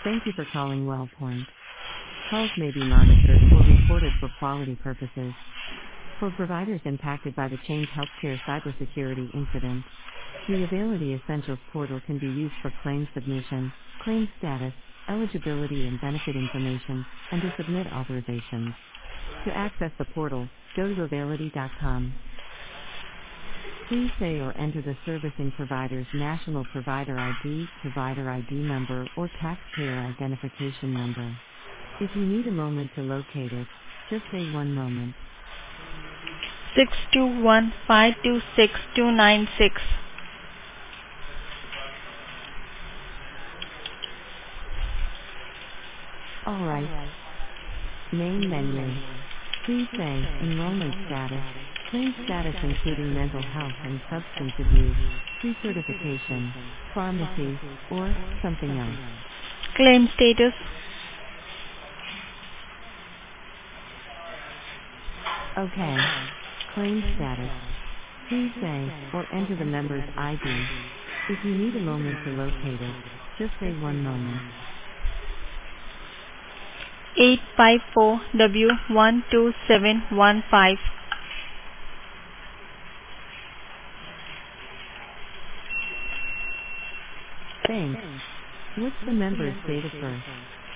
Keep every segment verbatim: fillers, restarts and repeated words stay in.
Thank you for calling WellPoint. Calls may be monitored or recorded for quality purposes. For providers impacted by the Change Healthcare cybersecurity incident, the Availity Essentials portal can be used for claim submission, claim status, eligibility and benefit information, and to submit authorizations. To access the portal, go to availity dot com. Please say or enter the servicing provider's national provider I D, provider I D number, or taxpayer identification number. If you need a moment to locate it, just say one moment. six two one five two six two nine six. Alright. Main menu. Please say, enrollment status, claim status including mental health and substance abuse, pre-certification, pharmacy, or something else. Claim status. Okay. Claim status. Please say, or enter the member's I D. If you need a moment to locate it, just say one moment. eight five four W one two seven one five. Thanks. What's the member's date of birth?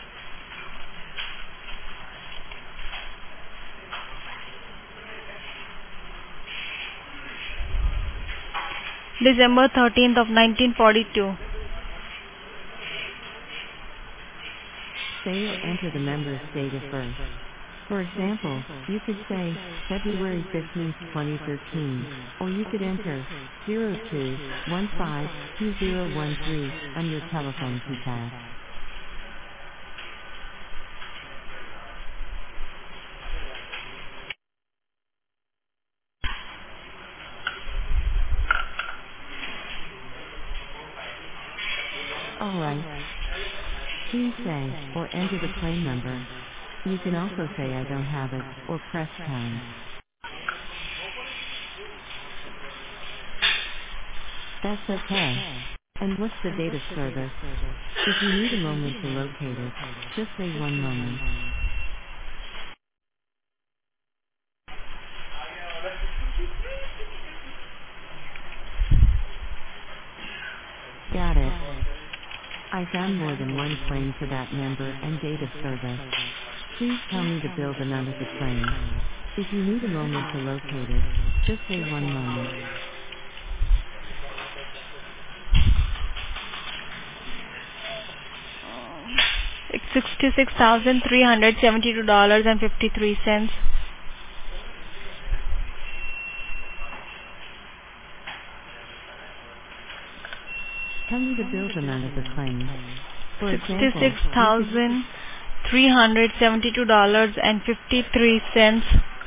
December thirteenth of nineteen forty-two. Say or enter the member's date of birth. For example, you could say, February fifteenth, twenty thirteen, or you could enter zero two one five two zero one three on your telephone keypad. Alright. Please say, or enter the claim number. You can also say I don't have it, or press pound. That's okay. And what's the date of service? If you need a moment to locate it, just say one moment. Got it. I found more than one claim for that member and date of service. Please tell me the bill then under the claim. If you need a moment to locate it, just say one moment. It's sixty-six thousand three hundred seventy-two dollars and fifty-three cents. Tell me the bill's amount of the claim. For Sixty-six example, you could, thousand three hundred seventy-two dollars and fifty-three cents.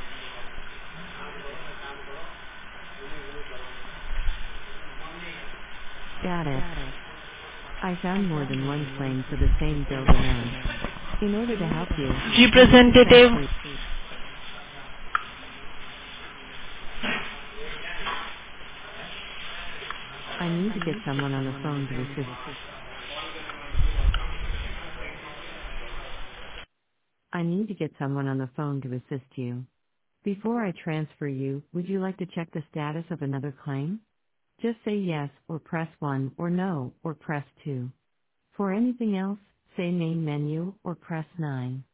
got it. I found more than one claim for the same billed amount. In order to help you, I need to Representative. transfer. I need to get someone on the phone to assist. I need to get someone on the phone to assist you. Before I transfer you, would you like to check the status of another claim? Just say yes, or press one, or no, or press two. For anything else, say main menu, or press nine.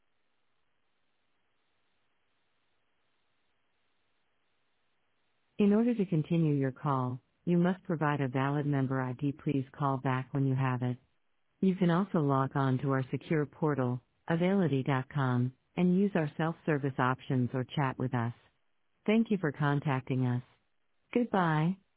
In order to continue your call, you must provide a valid member I D. Please call back when you have it. You can also log on to our secure portal, availity dot com, and use our self-service options or chat with us. Thank you for contacting us. Goodbye.